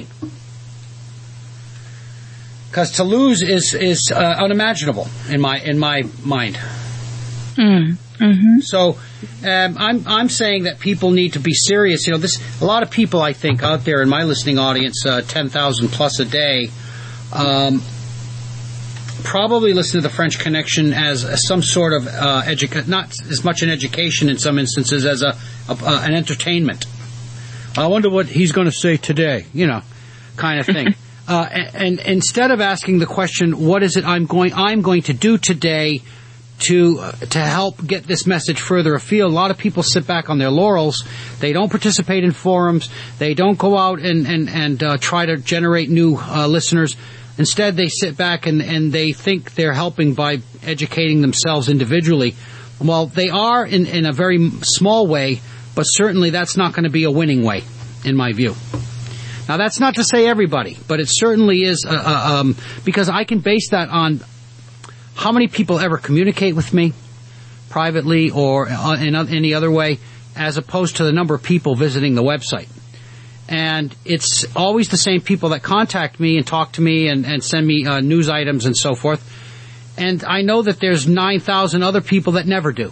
because to lose is unimaginable in my mind. So I'm saying that people need to be serious. A lot of people, I think, out there in my listening audience, 10,000 plus a day, probably listen to the French Connection as some sort of not as much an education in some instances as an entertainment. I wonder what he's going to say today, kind of thing. And instead of asking the question, what is it I'm going to do today to help get this message further afield, a lot of people sit back on their laurels. They don't participate in forums. They don't go out and try to generate new listeners. Instead, they sit back and they think they're helping by educating themselves individually. Well, they are in a very small way, but certainly that's not going to be a winning way, in my view. Now, that's not to say everybody, but it certainly is, because I can base that on how many people ever communicate with me privately or in any other way, as opposed to the number of people visiting the website. And it's always the same people that contact me and talk to me and send me news items and so forth. And I know that there's 9,000 other people that never do.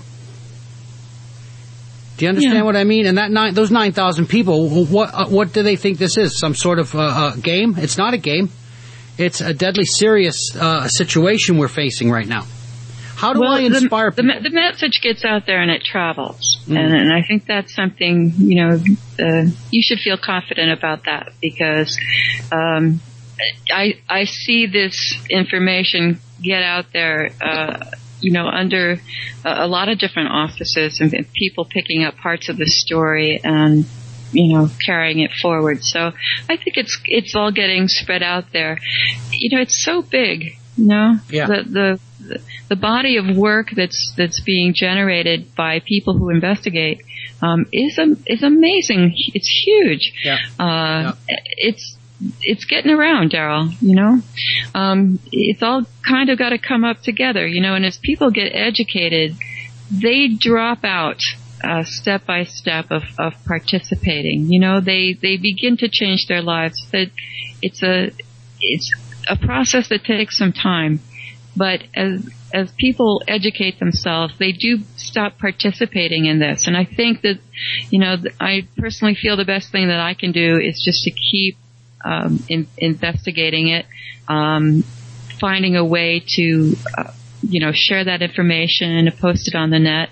Do you understand what I mean? And those 9,000 people, what do they think this is? Some sort of game? It's not a game. It's a deadly serious situation we're facing right now. How do I inspire people? The message gets out there and it travels. And I think that's something, you should feel confident about that, because I see this information get out there under a lot of different auspices and people picking up parts of the story and, carrying it forward. So I think it's all getting spread out there. It's so big, Yeah. The body of work that's being generated by people who investigate, is amazing. It's huge. Yeah. It's getting around, Daryl, it's all kind of got to come up together, and as people get educated, they drop out step by step of participating. You know, they begin to change their lives. That it's a process that takes some time, but as people educate themselves, they do stop participating in this. And I think that, you know, I personally feel the best thing that I can do is just to keep investigating it, finding a way to, you know, share that information and post it on the net.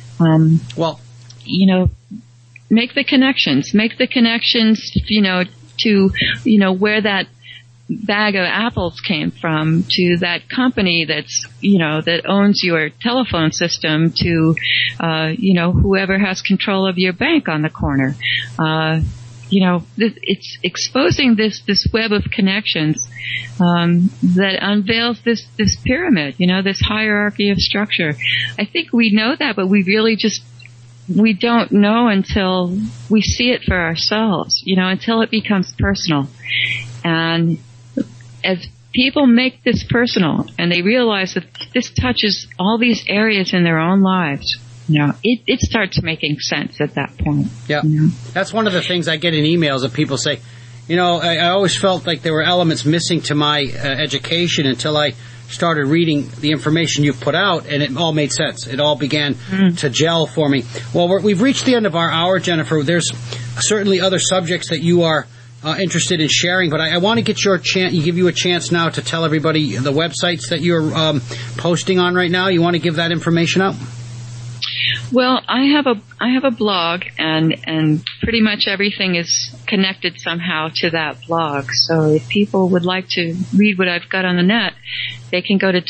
You know, make the connections, you know, to, you know, where that bag of apples came from, to that company that's, you know, that owns your telephone system, to, you know, whoever has control of your bank on the corner. You know, it's exposing this web of connections, that unveils this pyramid, you know, this hierarchy of structure. I think we know that, but we really we don't know until we see it for ourselves, you know, until it becomes personal. And as people make this personal and they realize that this touches all these areas in their own lives, you know, it starts making sense at that point. Yeah. You know? That's one of the things I get in emails of people say, you know, I always felt like there were elements missing to my education until I started reading the information you put out, and it all made sense. It all began to gel for me. Well, we've reached the end of our hour, Jennifer. There's certainly other subjects that you are interested in sharing, but I want to get give you a chance now to tell everybody the websites that you're posting on right now. You want to give that information out? Well, I have a blog, and pretty much everything is connected somehow to that blog. So if people would like to read what I've got on the net, they can go to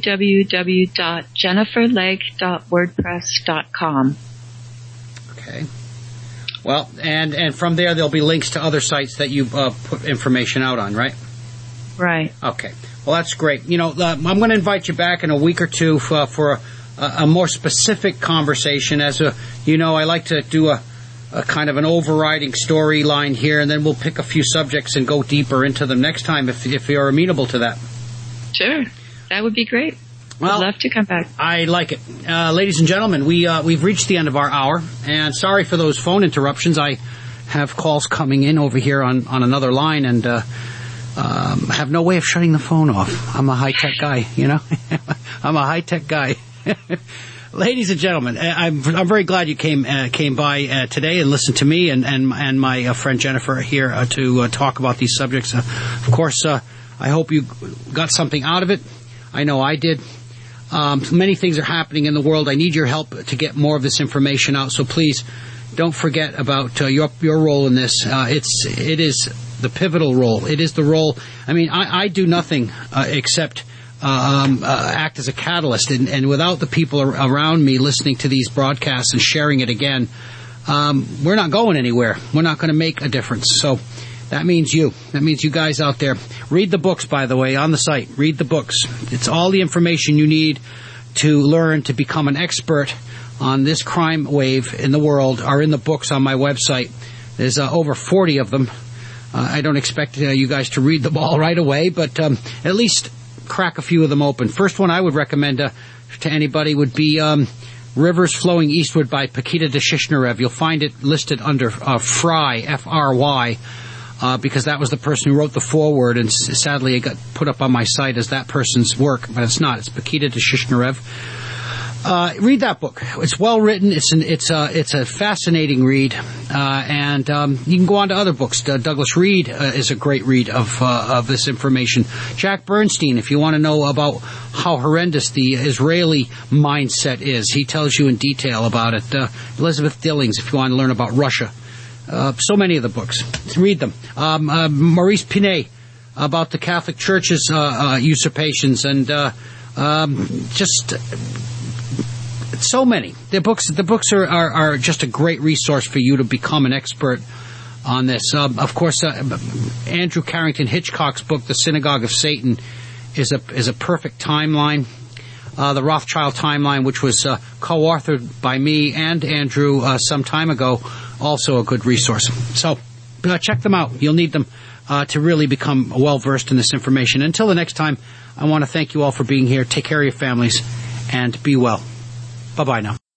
www.jenniferlegg.wordpress.com. Okay. Well, and from there there'll be links to other sites that you put information out on, right? Right. Okay. Well, that's great. You know, I'm going to invite you back in a week or two for a more specific conversation. As you know, I like to do a kind of an overriding storyline here, and then we'll pick a few subjects and go deeper into them next time if you're amenable to that. Sure. That would be great. Well, I'd love to come back. I like it. Ladies and gentlemen, we've reached the end of our hour, and sorry for those phone interruptions. I have calls coming in over here on another line, and have no way of shutting the phone off. I'm a high-tech guy, you know? I'm a high-tech guy. Ladies and gentlemen, I'm very glad you came by today and listened to me and my friend Jennifer here to talk about these subjects. Of course, I hope you got something out of it. I know I did. Many things are happening in the world. I need your help to get more of this information out. So please don't forget about your role in this. It is the pivotal role. It is the role. I mean, I do nothing except act as a catalyst, and without the people around me listening to these broadcasts and sharing it again, we're not going anywhere. We're not going to make a difference. So that means you. That means you guys out there. Read the books, by the way, on the site. Read the books. It's all the information you need to learn to become an expert on this crime wave in the world are in the books on my website. There's over 40 of them. I don't expect you guys to read them all right away, but at least crack a few of them open. First one I would recommend to anybody would be Rivers Flowing Eastward by Paquita de Shishnarev. You'll find it listed under Fry, F-R-Y, because that was the person who wrote the foreword, and sadly it got put up on my site as that person's work, but it's not. It's Paquita de Shishnarev. Read that book. It's well written. It's a fascinating read, and you can go on to other books. Douglas Reed is a great read of this information. Jack Bernstein, if you want to know about how horrendous the Israeli mindset is, he tells you in detail about it. Elizabeth Dillings, if you want to learn about Russia. So many of the books. Read them. Maurice Pinet about the Catholic Church's usurpations, and just so many. The books are just a great resource for you to become an expert on this. Of course, Andrew Carrington Hitchcock's book, The Synagogue of Satan, is a perfect timeline. The Rothschild timeline, which was co-authored by me and Andrew some time ago, also a good resource. So check them out. You'll need them to really become well-versed in this information. Until the next time, I want to thank you all for being here. Take care of your families, and be well. Bye-bye now.